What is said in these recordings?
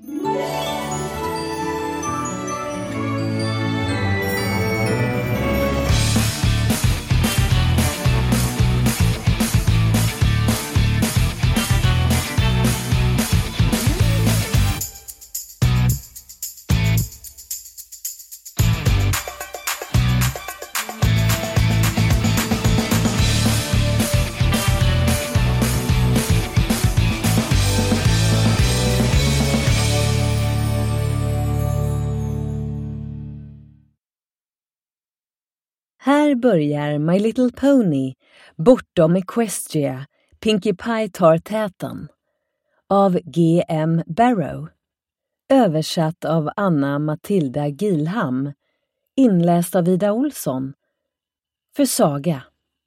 Här börjar My Little Pony, bortom Equestria, Pinkie Pie tar täten. Av G.M. Barrow. Översatt av Anna Matilda Gilham. Inläst av Ida Olsson. För Saga.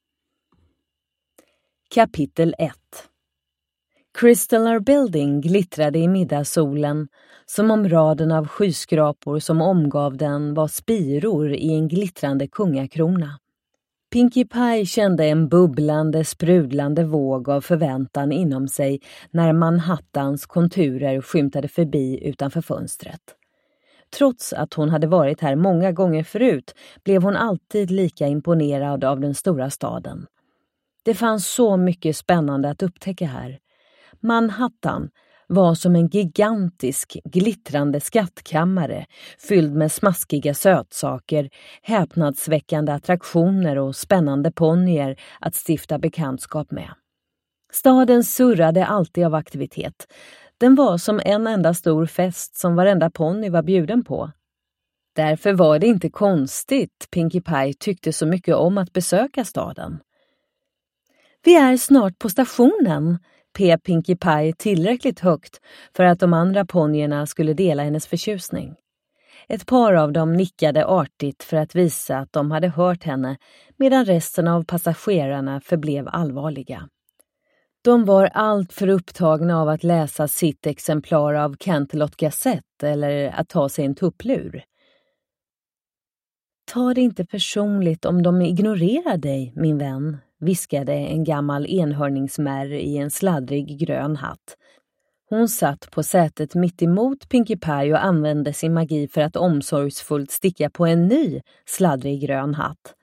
Kapitel 1. Crystal Building glittrade i middagssolen som om raden av skyskrapor som omgav den var spiror i en glittrande kungakrona. Pinkie Pie kände en bubblande, sprudlande våg av förväntan inom sig när Manhattans konturer skymtade förbi utanför fönstret. Trots att hon hade varit här många gånger förut blev hon alltid lika imponerad av den stora staden. Det fanns så mycket spännande att upptäcka här. Manhattan var som en gigantisk, glittrande skattkammare fylld med smaskiga sötsaker, häpnadsväckande attraktioner och spännande ponnyer att stifta bekantskap med. Staden surrade alltid av aktivitet. Den var som en enda stor fest som varenda ponny var bjuden på. Därför var det inte konstigt Pinkie Pie tyckte så mycket om att besöka staden. Vi är snart på stationen, pep Pinkie Pie tillräckligt högt för att de andra ponnyerna skulle dela hennes förtjusning. Ett par av dem nickade artigt för att visa att de hade hört henne, medan resten av passagerarna förblev allvarliga. De var allt för upptagna av att läsa sitt exemplar av Canterlot Gazette eller att ta sig en tupplur. Ta det inte personligt om de ignorerar dig, min vän, viskade en gammal enhörningsmärr i en sladdrig grön hatt. Hon satt på sätet mitt emot Pinkie Pie och använde sin magi för att omsorgsfullt sticka på en ny sladdrig grön hatt.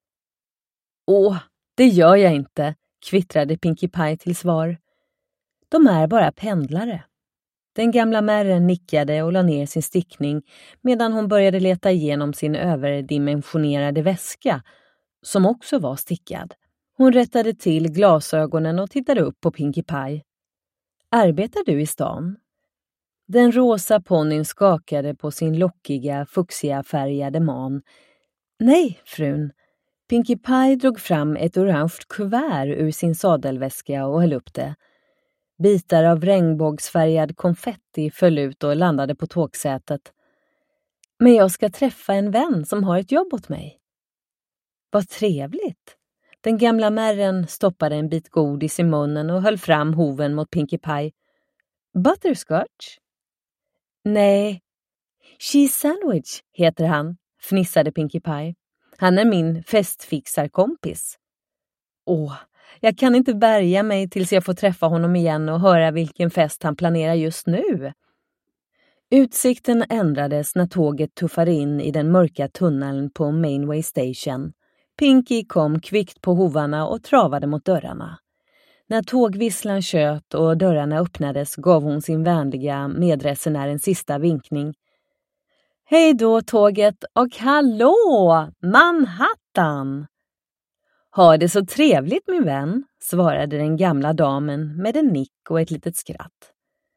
Åh, det gör jag inte, kvittrade Pinkie Pie till svar. De är bara pendlare. Den gamla märren nickade och la ner sin stickning medan hon började leta igenom sin överdimensionerade väska, som också var stickad. Hon rättade till glasögonen och tittade upp på Pinkie Pie. Arbetar du i stan? Den rosa ponnyn skakade på sin lockiga, fuchsia färgade man. Nej, frun. Pinkie Pie drog fram ett orange kuvert ur sin sadelväska och höll upp det. Bitar av regnbågsfärgad konfetti föll ut och landade på tågsätet. Men jag ska träffa en vän som har ett jobb åt mig. Vad trevligt. Den gamla märren stoppade en bit godis i munnen och höll fram hoven mot Pinkie Pie. Butterscotch? Nej. Cheese sandwich heter han, fnissade Pinkie Pie. Han är min festfixarkompis. Åh, jag kan inte bärga mig tills jag får träffa honom igen och höra vilken fest han planerar just nu. Utsikten ändrades när tåget tuffade in i den mörka tunneln på Mainway Station. Pinkie kom kvickt på hovarna och travade mot dörrarna. När tågvisslan tjöt och dörrarna öppnades gav hon sin vänliga medresenär en sista vinkning. Hej då tåget och hallå, Manhattan! Ha det så trevligt min vän, svarade den gamla damen med en nick och ett litet skratt.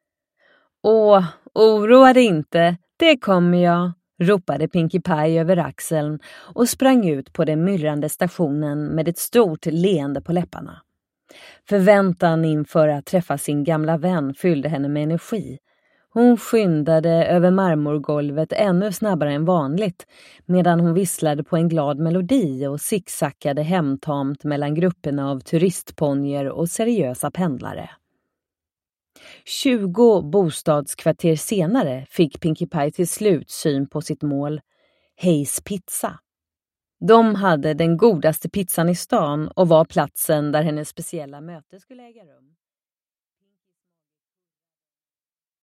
Åh, oroa dig inte, det kommer jag, ropade Pinkie Pie över axeln och sprang ut på den myrrande stationen med ett stort leende på läpparna. Förväntan inför att träffa sin gamla vän fyllde henne med energi. Hon skyndade över marmorgolvet ännu snabbare än vanligt medan hon visslade på en glad melodi och zigzackade hemtamt mellan grupperna av turistponjer och seriösa pendlare. 20 bostadskvarter senare fick Pinkie Pie till slut syn på sitt mål, Hayes Pizza. De hade den godaste pizzan i stan och var platsen där hennes speciella möte skulle äga rum.